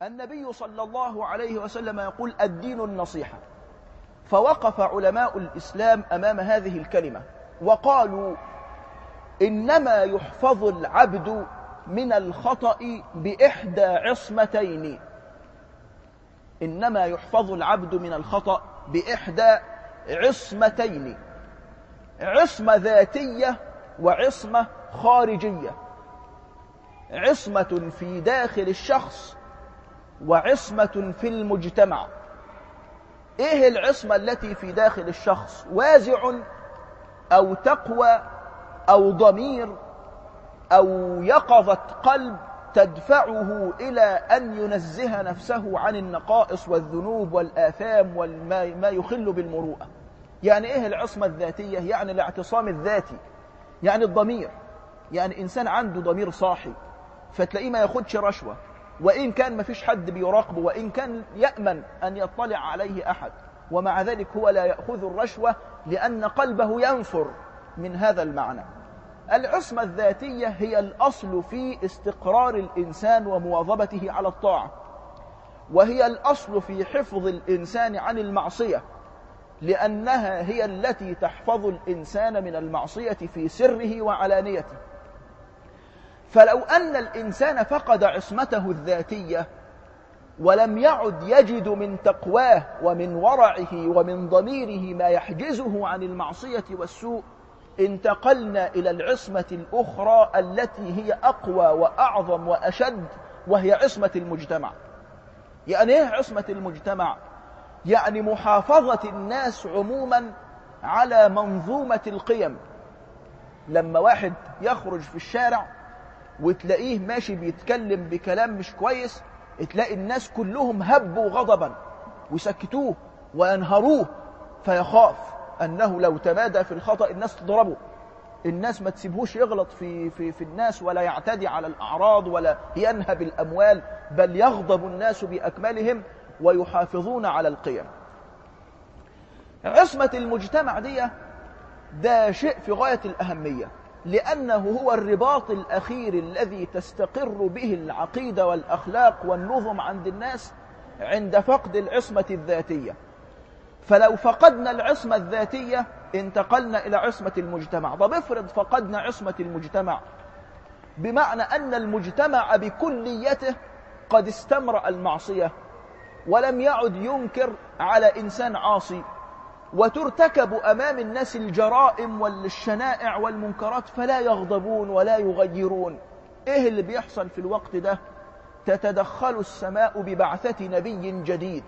النبي صلى الله عليه وسلم يقول الدين النصيحة. فوقف علماء الإسلام أمام هذه الكلمة وقالوا إنما يحفظ العبد من الخطأ بإحدى عصمتين. إنما يحفظ العبد من الخطأ بإحدى عصمتين: عصمة ذاتية وعصمة خارجية. عصمة في داخل الشخص وعصمة في المجتمع. إيه العصمة التي في داخل الشخص؟ وازع أو تقوى أو ضمير أو يقظة قلب تدفعه إلى أن ينزه نفسه عن النقائص والذنوب والآثام وما يخل بالمروءة. يعني إيه العصمة الذاتية؟ يعني الاعتصام الذاتي، يعني الضمير، يعني إنسان عنده ضمير صاحي فتلاقيه ما ياخدش رشوة، وإن كان ما فيش حد بيراقبه، وإن كان يأمن أن يطلع عليه أحد، ومع ذلك هو لا يأخذ الرشوة لأن قلبه ينفر من هذا المعنى. العصمة الذاتية هي الأصل في استقرار الإنسان ومواظبته على الطاعة، وهي الأصل في حفظ الإنسان عن المعصية، لأنها هي التي تحفظ الإنسان من المعصية في سره وعلانيته. فلو أن الإنسان فقد عصمته الذاتية ولم يعد يجد من تقواه ومن ورعه ومن ضميره ما يحجزه عن المعصية والسوء، انتقلنا إلى العصمة الأخرى التي هي أقوى وأعظم وأشد، وهي عصمة المجتمع. يعني إيه عصمة المجتمع؟ يعني محافظة الناس عموما على منظومة القيم. لما واحد يخرج في الشارع وتلاقيه ماشي بيتكلم بكلام مش كويس، تلاقي الناس كلهم هبوا غضبا وسكتوه وينهروه، فيخاف أنه لو تمادى في الخطأ الناس تضربه، الناس ما تسيبهوش يغلط في الناس ولا يعتدي على الأعراض ولا ينهب الأموال، بل يغضب الناس بأكملهم ويحافظون على القيم. عصمة المجتمع ده شيء في غاية الأهمية، لأنه هو الرباط الأخير الذي تستقر به العقيدة والأخلاق والنظم عند الناس عند فقد العصمة الذاتية. فلو فقدنا العصمة الذاتية انتقلنا إلى عصمة المجتمع. طب افرض فقدنا عصمة المجتمع، بمعنى أن المجتمع بكليته قد استمرأ المعصية ولم يعد ينكر على إنسان عاصي، وترتكب أمام الناس الجرائم والشنائع والمنكرات فلا يغضبون ولا يغيرون. إيه اللي بيحصل في الوقت ده؟ تتدخل السماء ببعثة نبي جديد.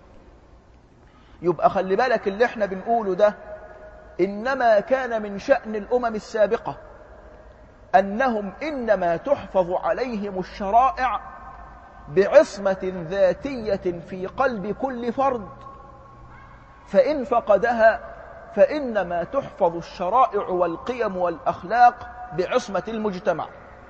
يبقى خلي بالك اللي احنا بنقوله ده إنما كان من شأن الأمم السابقة، أنهم إنما تحفظ عليهم الشرائع بعصمة ذاتية في قلب كل فرد، فإن فقدها فإنما تحفظ الشرائع والقيم والأخلاق بعصمة المجتمع.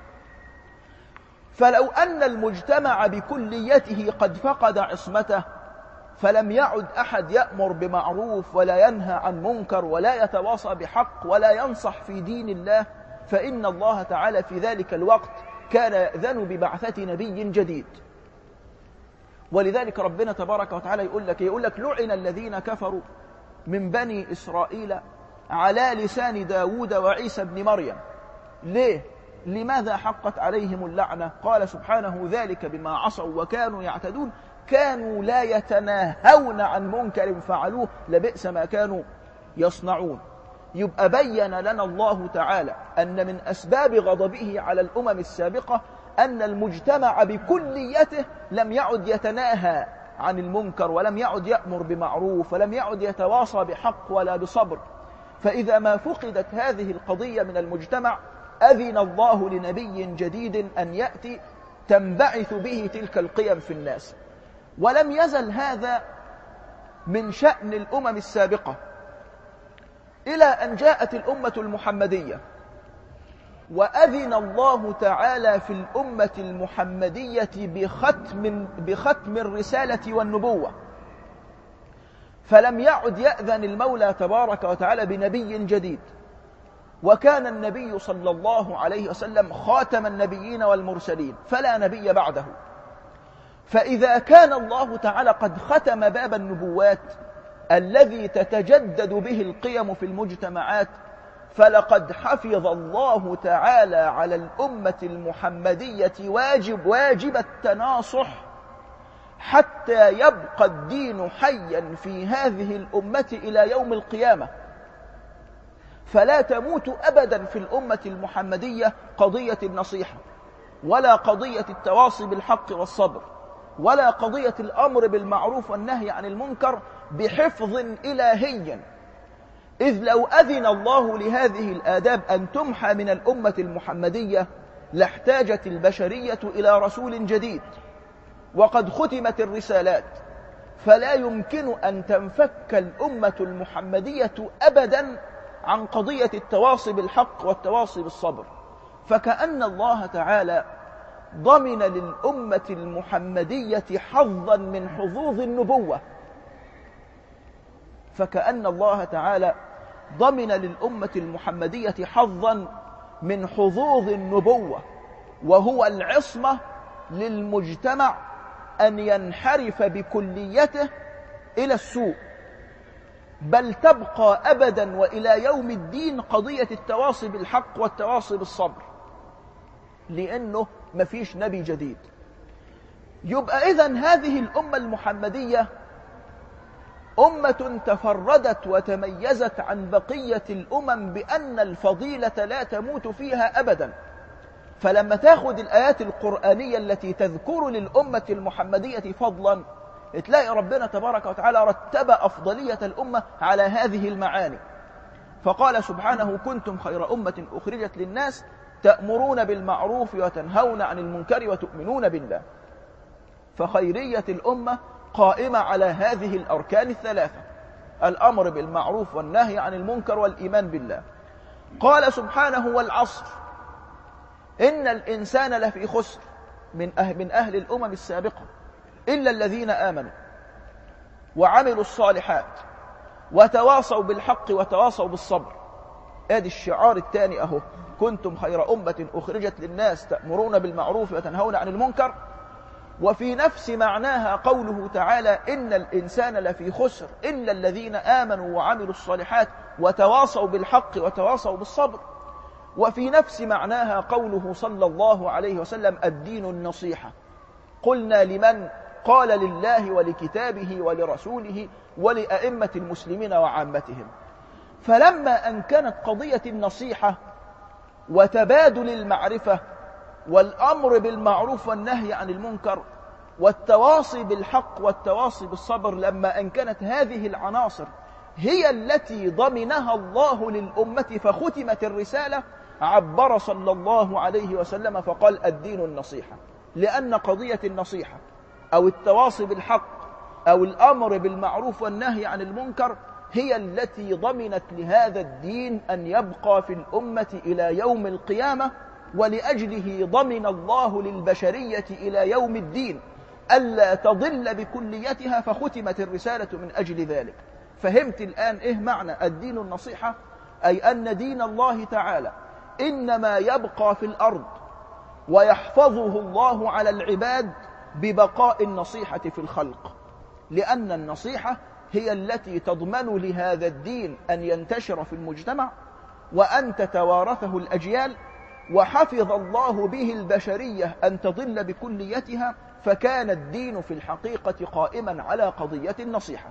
فلو أن المجتمع بكليته قد فقد عصمته، فلم يعد أحد يأمر بمعروف ولا ينهى عن منكر ولا يتواصى بحق ولا ينصح في دين الله، فإن الله تعالى في ذلك الوقت كان يأذن ببعثة نبي جديد. ولذلك ربنا تبارك وتعالى يقول لك لعن الذين كفروا من بني إسرائيل على لسان داود وعيسى بن مريم. ليه؟ لماذا حقت عليهم اللعنة؟ قال سبحانه ذلك بما عصوا وكانوا يعتدون، كانوا لا يتناهون عن منكر فعلوه لبئس ما كانوا يصنعون. يبقى بين لنا الله تعالى أن من أسباب غضبه على الأمم السابقة أن المجتمع بكليته لم يعد يتناهى عن المنكر ولم يعد يأمر بمعروف ولم يعد يتواصى بحق ولا بصبر. فإذا ما فقدت هذه القضية من المجتمع أذن الله لنبي جديد أن يأتي تنبعث به تلك القيم في الناس. ولم يزل هذا من شأن الأمم السابقة إلى أن جاءت الأمة المحمدية، وأذن الله تعالى في الأمة المحمدية بختم الرسالة والنبوة، فلم يعد يأذن المولى تبارك وتعالى بنبي جديد، وكان النبي صلى الله عليه وسلم خاتم النبيين والمرسلين فلا نبي بعده. فإذا كان الله تعالى قد ختم باب النبوات الذي تتجدد به القيم في المجتمعات، فلقد حفظ الله تعالى على الأمة المحمدية واجب التناصح حتى يبقى الدين حيا في هذه الأمة إلى يوم القيامة. فلا تموت أبدا في الأمة المحمدية قضية النصيحة، ولا قضية التواصي بالحق والصبر، ولا قضية الأمر بالمعروف والنهي عن المنكر بحفظ إلهي، إذ لو أذن الله لهذه الآداب أن تمحى من الأمة المحمدية لاحتاجت البشرية إلى رسول جديد، وقد ختمت الرسالات، فلا يمكن أن تنفك الأمة المحمدية أبدا عن قضية التواصي بالحق والتواصي بالصبر. فكأن الله تعالى ضمن للأمة المحمدية حظا من حظوظ النبوة، فكأن الله تعالى ضمن للأمة المحمدية حظا من حظوظ النبوة، وهو العصمة للمجتمع أن ينحرف بكليته إلى السوء، بل تبقى أبدا وإلى يوم الدين قضية التواصي بالحق والتواصي بالصبر، لأنه مفيش نبي جديد. يبقى إذن هذه الأمة المحمدية أمة تفردت وتميزت عن بقية الأمم بأن الفضيلة لا تموت فيها أبدا. فلما تاخد الآيات القرآنية التي تذكر للأمة المحمدية فضلا، تلاقي ربنا تبارك وتعالى رتب أفضلية الأمة على هذه المعاني، فقال سبحانه: كنتم خير أمة أخرجت للناس تأمرون بالمعروف وتنهون عن المنكر وتؤمنون بالله. فخيرية الأمة قائمة على هذه الأركان الثلاثة: الأمر بالمعروف والنهي عن المنكر والإيمان بالله. قال سبحانه: والعصر إن الإنسان لفي خسر من أهل الأمم السابقة إلا الذين آمنوا وعملوا الصالحات وتواصوا بالحق وتواصوا بالصبر. ادي الشعار الثاني اهو: كنتم خير أمة أخرجت للناس تأمرون بالمعروف وتنهون عن المنكر. وفي نفس معناها قوله تعالى: إن الإنسان لفي خسر إلا الذين آمنوا وعملوا الصالحات وتواصوا بالحق وتواصوا بالصبر. وفي نفس معناها قوله صلى الله عليه وسلم: الدين النصيحة. قلنا لمن؟ قال: لله ولكتابه ولرسوله ولأئمة المسلمين وعامتهم. فلما أن كانت قضية النصيحة وتبادل المعرفة والأمر بالمعروف والنهي عن المنكر والتواصي بالحق والتواصي بالصبر، لما أن كانت هذه العناصر هي التي ضمنها الله للأمة فختمت الرسالة، عبر صلى الله عليه وسلم فقال: الدين النصيحة. لأن قضية النصيحة أو التواصي بالحق أو الأمر بالمعروف والنهي عن المنكر هي التي ضمنت لهذا الدين أن يبقى في الأمة إلى يوم القيامة، ولأجله ضمن الله للبشرية إلى يوم الدين ألا تضل بكليتها، فختمت الرسالة من أجل ذلك. فهمت الآن إيه معنى الدين النصيحة؟ أي أن دين الله تعالى إنما يبقى في الأرض ويحفظه الله على العباد ببقاء النصيحة في الخلق، لأن النصيحة هي التي تضمن لهذا الدين أن ينتشر في المجتمع وأن تتوارثه الأجيال، وحفظ الله به البشرية أن تضل بكليتها، فكان الدين في الحقيقة قائما على قضية النصيحة.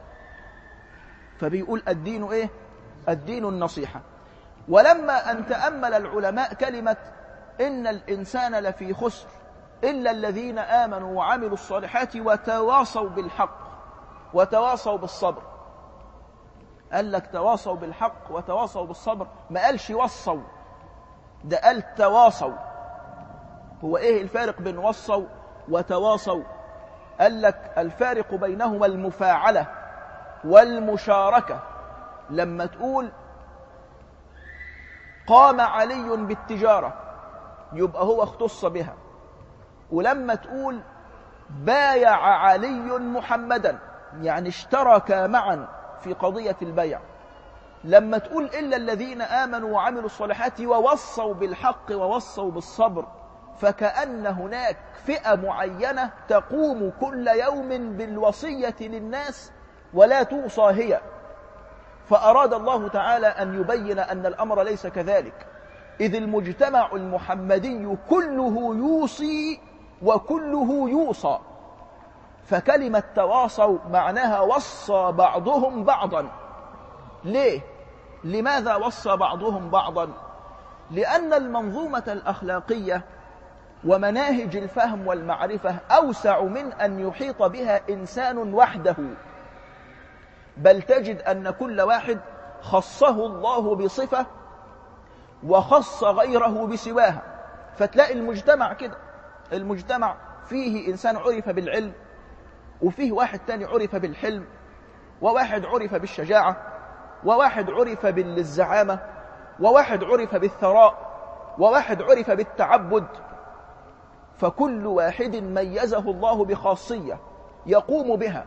فبيقول الدين إيه؟ الدين النصيحة. ولما أن تأمل العلماء كلمة إن الإنسان لفي خسر إلا الذين آمنوا وعملوا الصالحات وتواصوا بالحق وتواصوا بالصبر، قال لك تواصوا بالحق وتواصوا بالصبر، ما قالش وصوا، ده قال تواصوا. هو إيه الفارق بين وصوا وتواصوا؟ قال لك الفارق بينهما المفاعلة والمشاركة. لما تقول قام علي بالتجارة يبقى هو اختص بها، ولما تقول بايع علي محمدا يعني اشتركا معا في قضية البيع. لما تقول إلا الذين آمنوا وعملوا الصالحات ووصوا بالحق ووصوا بالصبر، فكأن هناك فئة معينة تقوم كل يوم بالوصية للناس ولا توصى هي. فأراد الله تعالى أن يبين أن الأمر ليس كذلك، إذ المجتمع المحمدي كله يوصي وكله يوصى. فكلمة تواصوا معناها وصى بعضهم بعضا. ليه؟ لماذا وصى بعضهم بعضا؟ لأن المنظومة الأخلاقية ومناهج الفهم والمعرفة أوسع من أن يحيط بها إنسان وحده، بل تجد أن كل واحد خصه الله بصفة وخص غيره بسواها. فتلاقي المجتمع كده، المجتمع فيه إنسان عرف بالعلم، وفيه واحد تاني عرف بالحلم، وواحد عرف بالشجاعة، وواحد عرف بالزعامة، وواحد عرف بالثراء، وواحد عرف بالتعبد. فكل واحد ميزه الله بخاصية يقوم بها،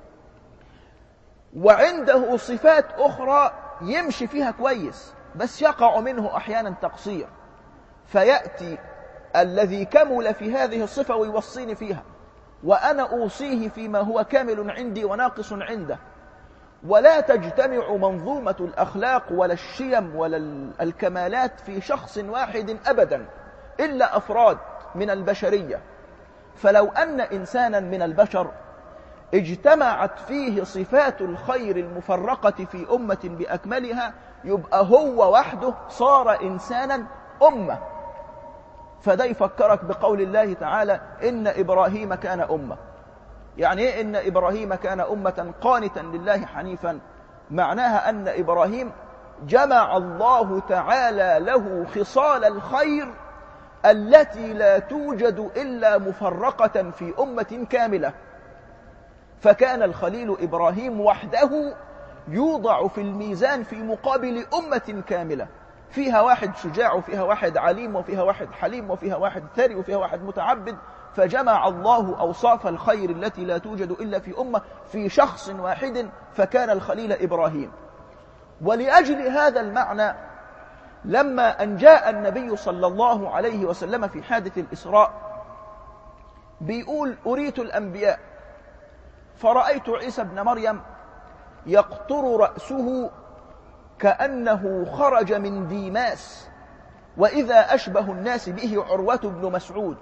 وعنده صفات أخرى يمشي فيها كويس بس يقع منه أحيانا تقصير، فيأتي الذي كمل في هذه الصفة ويوصيني فيها، وأنا أوصيه فيما هو كامل عندي وناقص عنده. ولا تجتمع منظومة الأخلاق ولا الشيم ولا الكمالات في شخص واحد أبدا إلا أفراد من البشرية. فلو أن إنسانا من البشر اجتمعت فيه صفات الخير المفرقة في أمة بأكملها، يبقى هو وحده صار إنسانا أمة. فده يفكرك بقول الله تعالى إن إبراهيم كان أمة. يعني إيه إن إبراهيم كان أمة قانتا لله حنيفا؟ معناها أن إبراهيم جمع الله تعالى له خصال الخير التي لا توجد إلا مفرقة في أمة كاملة. فكان الخليل إبراهيم وحده يوضع في الميزان في مقابل أمة كاملة، فيها واحد شجاع، وفيها واحد عليم، وفيها واحد حليم، وفيها واحد ثري، وفيها واحد متعبد. فجمع الله أوصاف الخير التي لا توجد إلا في أمة في شخص واحد، فكان الخليل إبراهيم. ولأجل هذا المعنى لما أن جاء النبي صلى الله عليه وسلم في حادث الإسراء بيقول أريت الأنبياء فرأيت عيسى ابن مريم يقطر رأسه كأنه خرج من ديماس، وإذا أشبه الناس به عروة بن مسعود.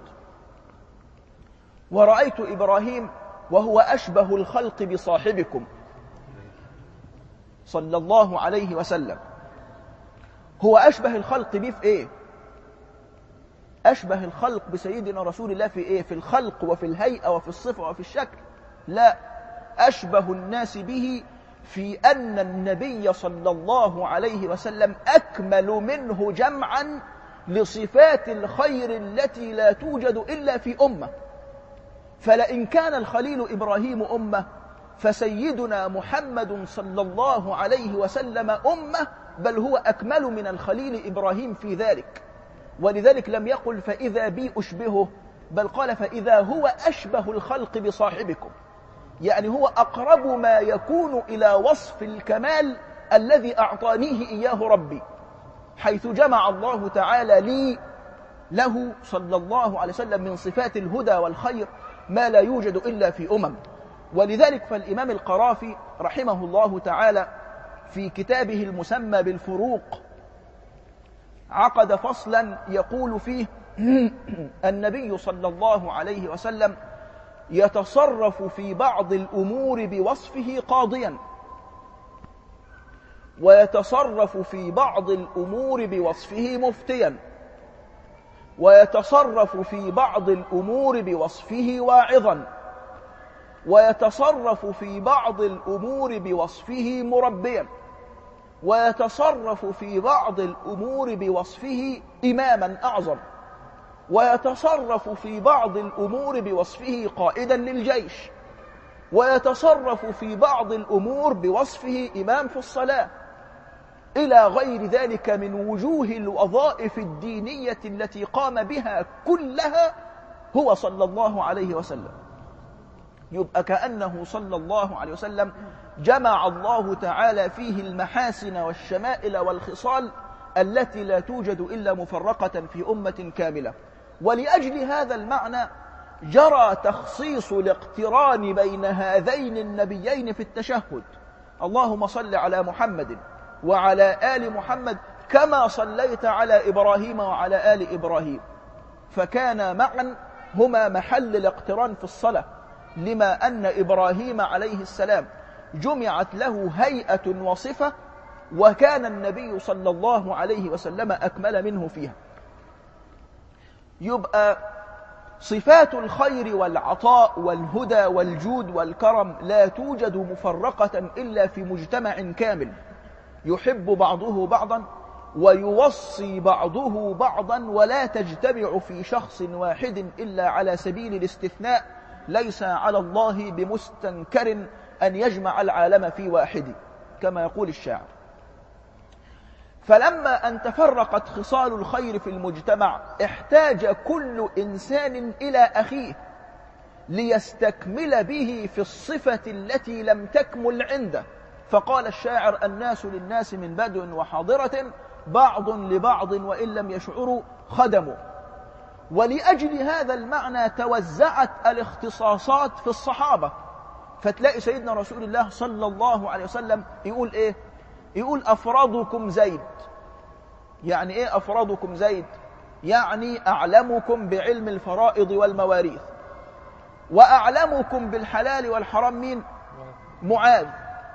ورأيت إبراهيم وهو أشبه الخلق بصاحبكم صلى الله عليه وسلم. هو أشبه الخلق به في إيه؟ أشبه الخلق بسيدنا رسول الله في إيه؟ في الخلق وفي الهيئة وفي الصفة وفي الشكل؟ لا، أشبه الناس به في أن النبي صلى الله عليه وسلم أكمل منه جمعا لصفات الخير التي لا توجد إلا في أمة. فلئن كان الخليل إبراهيم أمة، فسيدنا محمد صلى الله عليه وسلم أمة، بل هو أكمل من الخليل إبراهيم في ذلك. ولذلك لم يقل فإذا بي أشبهه، بل قال فإذا هو أشبه الخلق بصاحبكم، يعني هو أقرب ما يكون إلى وصف الكمال الذي أعطانيه إياه ربي، حيث جمع الله تعالى له صلى الله عليه وسلم من صفات الهدى والخير ما لا يوجد إلا في أمم. ولذلك فالإمام القرافي رحمه الله تعالى في كتابه المسمى بالفروق عقد فصلا يقول فيه النبي صلى الله عليه وسلم يتصرف في بعض الأمور بوصفه قاضيا، ويتصرف في بعض الأمور بوصفه مفتيا، ويتصرف في بعض الأمور بوصفه واعظا، ويتصرف في بعض الأمور بوصفه مربيا، ويتصرف في بعض الأمور بوصفه إماما أعظم، ويتصرف في بعض الأمور بوصفه قائدا للجيش، ويتصرف في بعض الأمور بوصفه إمام في الصلاة، إلى غير ذلك من وجوه الوظائف الدينية التي قام بها كلها هو صلى الله عليه وسلم. يبقى كأنه صلى الله عليه وسلم جمع الله تعالى فيه المحاسن والشمائل والخصال التي لا توجد إلا مفرقة في أمة كاملة. ولأجل هذا المعنى جرى تخصيص الاقتران بين هذين النبيين في التشهد. اللهم صل على محمد وعلى آل محمد كما صليت على إبراهيم وعلى آل إبراهيم، فكان معا هما محل الاقتران في الصلاة، لما أن إبراهيم عليه السلام جمعت له هيئة وصفة، وكان النبي صلى الله عليه وسلم أكمل منه فيها. يبقى صفات الخير والعطاء والهدى والجود والكرم لا توجد مفرقة إلا في مجتمع كامل يحب بعضه بعضا ويوصي بعضه بعضا، ولا تجتمع في شخص واحد إلا على سبيل الاستثناء. ليس على الله بمستنكر أن يجمع العالم في واحد كما يقول الشاعر. فلما أن تفرقت خصال الخير في المجتمع احتاج كل إنسان إلى أخيه ليستكمل به في الصفة التي لم تكمل عنده. فقال الشاعر: الناس للناس من بدو وحاضرة، بعض لبعض وإن لم يشعروا خدموا. ولأجل هذا المعنى توزعت الاختصاصات في الصحابة، فتلاقي سيدنا رسول الله صلى الله عليه وسلم يقول إيه؟ يقول: أفرادكم زيد. يعني إيه أفرادكم زيد؟ يعني أعلمكم بعلم الفرائض والمواريث. وأعلمكم بالحلال والحرام مين؟ معاذ.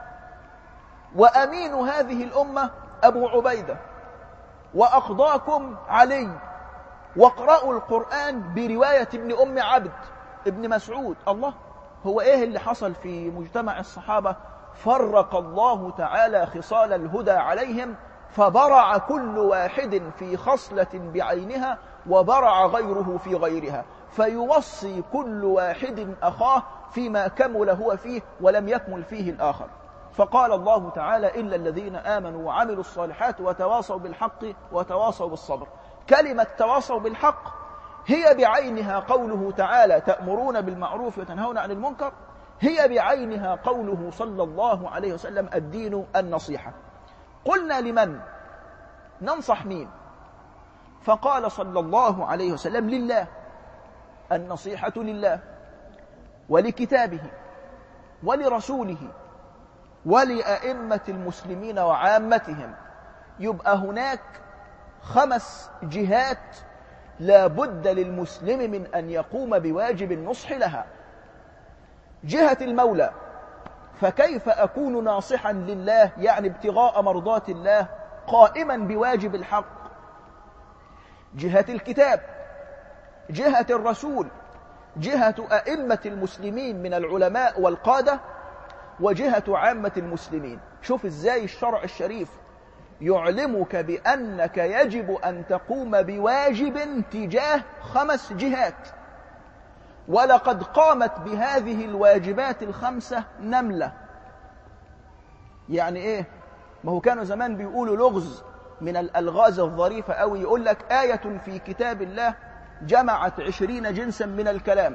وأمين هذه الأمة أبو عبيدة. وأقضاكم علي. واقرأوا القرآن برواية ابن أم عبد ابن مسعود. الله، هو إيه اللي حصل في مجتمع الصحابة؟ فرق الله تعالى خصال الهدى عليهم، فبرع كل واحد في خصلة بعينها وبرع غيره في غيرها، فيوصي كل واحد أخاه فيما كمل هو فيه ولم يكمل فيه الآخر. فقال الله تعالى: إلا الذين آمنوا وعملوا الصالحات وتواصوا بالحق وتواصوا بالصبر. كلمة تواصوا بالحق هي بعينها قوله تعالى: تأمرون بالمعروف وتنهون عن المنكر. هي بعينها قوله صلى الله عليه وسلم: الدين النصيحة. قلنا: لمن ننصح؟ مين؟ فقال صلى الله عليه وسلم: لله. النصيحة لله ولكتابه ولرسوله ولأئمة المسلمين وعامتهم. يبقى هناك 5 جهات لا بد للمسلم من أن يقوم بواجب النصح لها. جهة المولى، فكيف أكون ناصحا لله يعني ابتغاء مرضات الله قائما بواجب الحق؟ جهة الكتاب، جهة الرسول، جهة أئمة المسلمين من العلماء والقادة، وجهة عامة المسلمين. شوف إزاي الشرع الشريف يعلمك بأنك يجب أن تقوم بواجب تجاه 5 جهات. ولقد قامت بهذه الواجبات 5 نملة. يعني إيه؟ ما هو كانوا زمان بيقولوا لغز من الألغاز الظريفة أو يقول لك: آية في كتاب الله جمعت 20 جنسا من الكلام.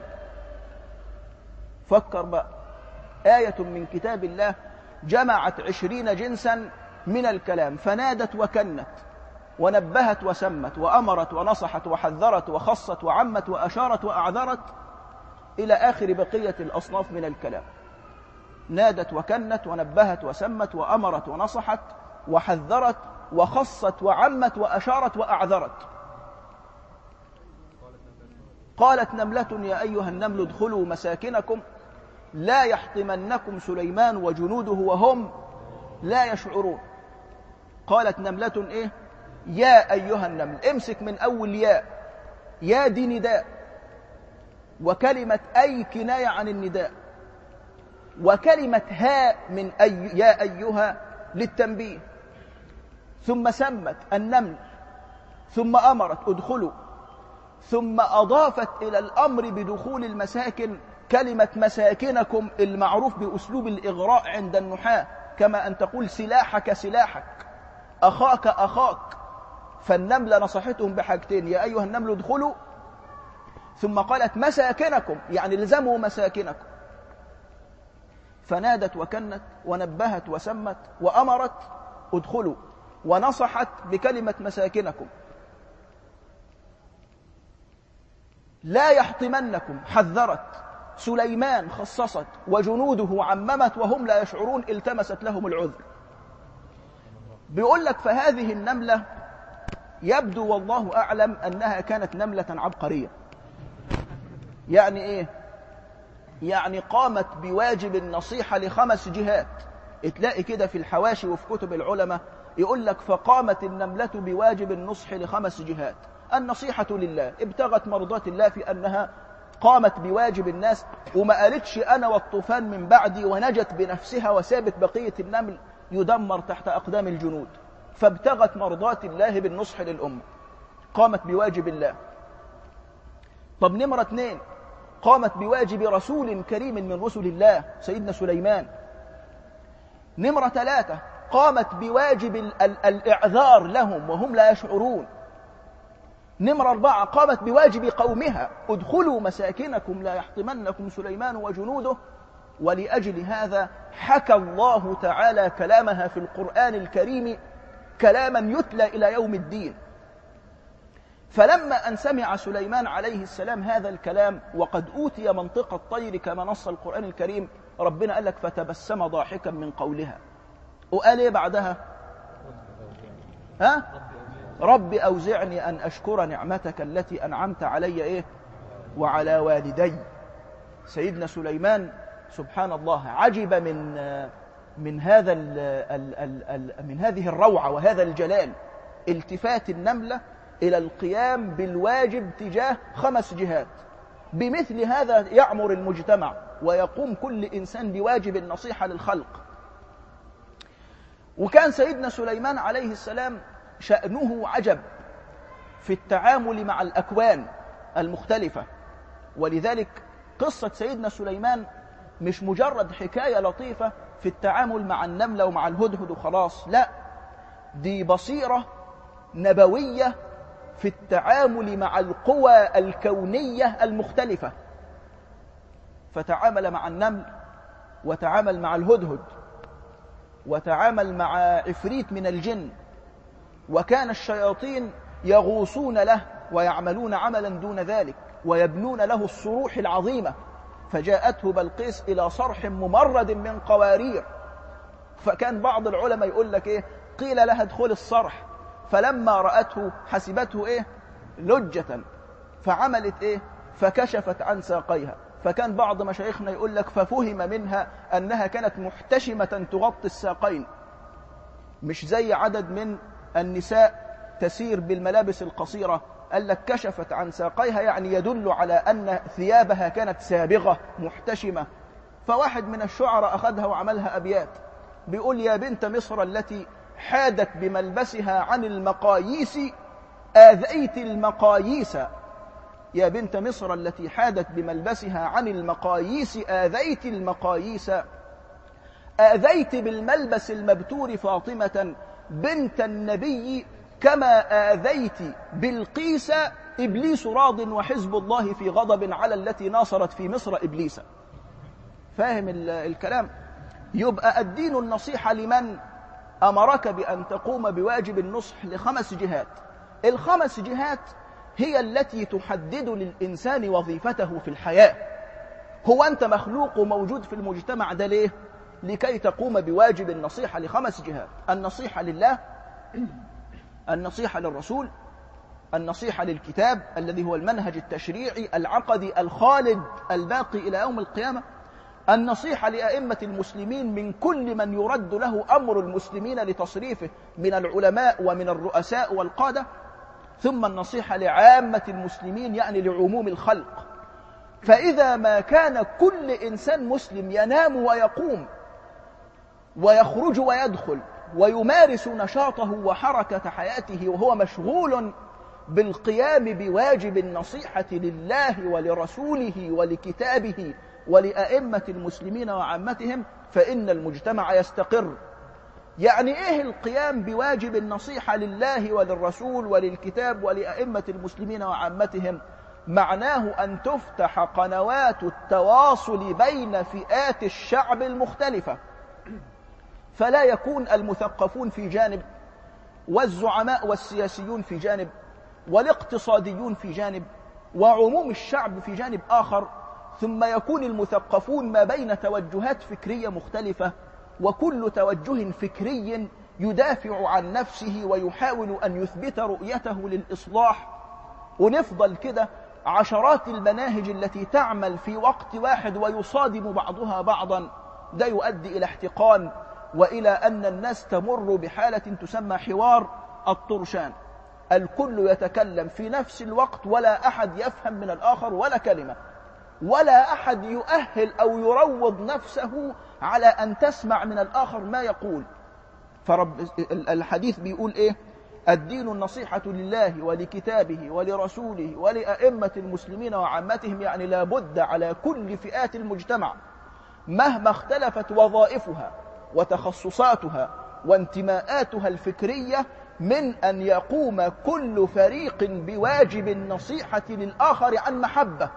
فكر بقى، آية من كتاب الله جمعت 20 جنسا من الكلام، فنادت وكنت ونبهت وسمت وأمرت ونصحت وحذرت وخصت وعمت وأشارت وأعذرت إلى آخر بقية الأصناف من الكلام. نادت وكنت ونبهت وسمت وأمرت ونصحت وحذرت وخصت وعمت وأشارت وأعذرت. قالت نملة: يا أيها النمل ادخلوا مساكنكم لا يحطمنكم سليمان وجنوده وهم لا يشعرون. قالت نملة إيه؟ يا أيها النمل. امسك من أول ياء. يا دي نداء، وكلمة أي كناية عن النداء، وكلمة هاء من أي يا أيها للتنبيه. ثم سمت النمل، ثم أمرت ادخلوا، ثم أضافت إلى الأمر بدخول المساكن كلمة مساكنكم المعروف بأسلوب الإغراء عند النحاة، كما أن تقول سلاحك سلاحك، أخاك أخاك. فالنملة نصحتهم بحاجتين: يا أيها النمل ادخلوا، ثم قالت مساكنكم يعني الزموا مساكنكم. فنادت وكنت ونبهت وسمت وأمرت ادخلوا، ونصحت بكلمة مساكنكم. لا يحطمنكم، حذرت. سليمان خصصت، وجنوده عممت وهم لا يشعرون، التمست لهم العذر. بيقول لك فهذه النملة يبدو والله أعلم أنها كانت نملة عبقرية. يعني إيه؟ يعني قامت بواجب النصيحة ل5 جهات. تلاقي كده في الحواشي وفي كتب العلماء يقول لك فقامت النملة بواجب النصح ل5 جهات. النصيحة لله، ابتغت مرضات الله في أنها قامت بواجب الناس، وما قالتش أنا والطوفان من بعدي، ونجت بنفسها وسابت بقية النمل يدمر تحت أقدام الجنود، فابتغت مرضات الله بالنصح للأمة، قامت بواجب الله. طب نمرة 2، قامت بواجب رسول كريم من رسل الله سيدنا سليمان. نمرة 3، قامت بواجب الإعذار لهم وهم لا يشعرون. نمرة 4، قامت بواجب قومها، ادخلوا مساكنكم لا يحطمنكم سليمان وجنوده. ولأجل هذا حكى الله تعالى كلامها في القرآن الكريم كلاما يتلى إلى يوم الدين. فلما أن سمع سليمان عليه السلام هذا الكلام وقد أوتي منطق الطير كما نص القرآن الكريم، ربنا قال لك فتبسم ضاحكا من قولها. وقال إيه بعدها؟ رب أوزعني أن أشكر نعمتك التي أنعمت علي إيه؟ وعلى والدي. سيدنا سليمان سبحان الله عجب من هذه الروعة وهذا الجلال، التفات النملة إلى القيام بالواجب تجاه 5 جهات. بمثل هذا يعمر المجتمع ويقوم كل إنسان بواجب النصيحة للخلق. وكان سيدنا سليمان عليه السلام شأنه عجب في التعامل مع الأكوان المختلفة، ولذلك قصة سيدنا سليمان مش مجرد حكاية لطيفة في التعامل مع النملة ومع الهدهد وخلاص، لا، دي بصيرة نبوية في التعامل مع القوى الكونية المختلفة. فتعامل مع النمل، وتعامل مع الهدهد، وتعامل مع عفريت من الجن، وكان الشياطين يغوصون له ويعملون عملا دون ذلك ويبنون له الصروح العظيمة. فجاءته بلقيس إلى صرح ممرد من قوارير، فكان بعض العلماء يقول لك إيه؟ قيل لها ادخل الصرح، فلما رأته حسبته إيه؟ لجة، فعملت إيه؟ فكشفت عن ساقيها. فكان بعض مشايخنا يقول لك ففهم منها أنها كانت محتشمة تغطي الساقين، مش زي عدد من النساء تسير بالملابس القصيرة. قال لك كشفت عن ساقيها، يعني يدل على أن ثيابها كانت سابغة محتشمة. فواحد من الشعراء أخذها وعملها أبيات، بيقول يا بنت مصر التي حادت بملبسها عن المقاييس آذيت المقاييس. يا بنت مصر التي حادت بملبسها عن المقاييس آذيت المقاييس. آذيت بالملبس المبتور فاطمة بنت النبي كما آذيت بالقيس إبليس راض وحزب الله في غضب على التي ناصرت في مصر إبليس. فاهم الكلام؟ يبقى الدين النصيحة لمن أمرك بأن تقوم بواجب النصح ل5 جهات. ال5 جهات هي التي تحدد للإنسان وظيفته في الحياة. هو أنت مخلوق وموجود في المجتمع ده ليه؟ لكي تقوم بواجب النصيحة ل5 جهات: النصيحة لله، النصيحة للرسول، النصيحة للكتاب الذي هو المنهج التشريعي العقدي الخالد الباقي إلى يوم القيامة، النصيحة لأئمة المسلمين من كل من يرد له أمر المسلمين لتصريفه من العلماء ومن الرؤساء والقادة، ثم النصيحة لعامة المسلمين يعني لعموم الخلق. فإذا ما كان كل إنسان مسلم ينام ويقوم ويخرج ويدخل ويمارس نشاطه وحركة حياته وهو مشغول بالقيام بواجب النصيحة لله ولرسوله ولكتابه ولأئمة المسلمين وعامتهم، فإن المجتمع يستقر. يعني إيه القيام بواجب النصيحة لله وللرسول وللكتاب ولأئمة المسلمين وعامتهم؟ معناه أن تفتح قنوات التواصل بين فئات الشعب المختلفة، فلا يكون المثقفون في جانب، والزعماء والسياسيون في جانب، والاقتصاديون في جانب، وعموم الشعب في جانب آخر، ثم يكون المثقفون ما بين توجهات فكرية مختلفة، وكل توجه فكري يدافع عن نفسه ويحاول أن يثبت رؤيته للإصلاح، ونفضل كده عشرات المناهج التي تعمل في وقت واحد ويصادم بعضها بعضا. ده يؤدي إلى احتقان وإلى أن الناس تمر بحالة تسمى حوار الطرشان، الكل يتكلم في نفس الوقت ولا أحد يفهم من الآخر ولا كلمة، ولا أحد يؤهل أو يروض نفسه على أن تسمع من الآخر ما يقول. الحديث بيقول إيه؟ الدين النصيحة لله ولكتابه ولرسوله ولأئمة المسلمين وعامتهم، يعني لا بد على كل فئات المجتمع مهما اختلفت وظائفها وتخصصاتها وانتماءاتها الفكرية من أن يقوم كل فريق بواجب النصيحة للآخر عن محبة،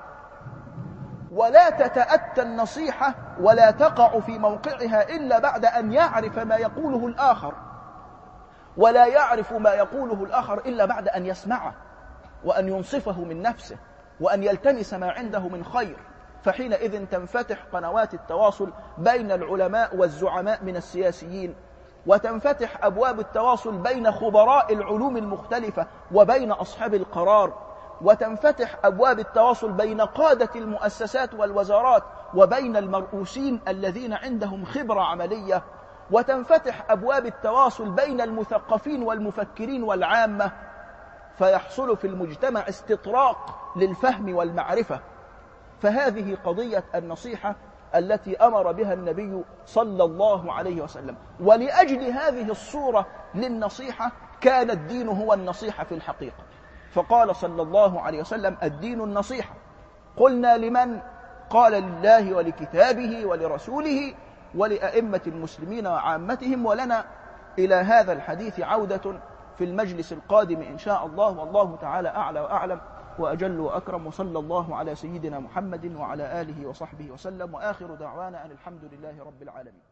ولا تتأتى النصيحة ولا تقع في موقعها إلا بعد أن يعرف ما يقوله الآخر، ولا يعرف ما يقوله الآخر إلا بعد أن يسمعه وأن ينصفه من نفسه وأن يلتمس ما عنده من خير. فحينئذ تنفتح قنوات التواصل بين العلماء والزعماء من السياسيين، وتنفتح أبواب التواصل بين خبراء العلوم المختلفة وبين أصحاب القرار، وتنفتح أبواب التواصل بين قادة المؤسسات والوزارات وبين المرؤوسين الذين عندهم خبرة عملية، وتنفتح أبواب التواصل بين المثقفين والمفكرين والعامة، فيحصل في المجتمع استطراق للفهم والمعرفة. فهذه قضية النصيحة التي أمر بها النبي صلى الله عليه وسلم، ولأجل هذه الصورة للنصيحة كان الدين هو النصيحة في الحقيقة. فقال صلى الله عليه وسلم: الدين النصيحة. قلنا لمن؟ قال: لله ولكتابه ولرسوله ولأئمة المسلمين وعامتهم. ولنا إلى هذا الحديث عودة في المجلس القادم إن شاء الله، والله تعالى أعلى وأعلم وأجل وأكرم، وصلى الله على سيدنا محمد وعلى آله وصحبه وسلم، وآخر دعوانا أن الحمد لله رب العالمين.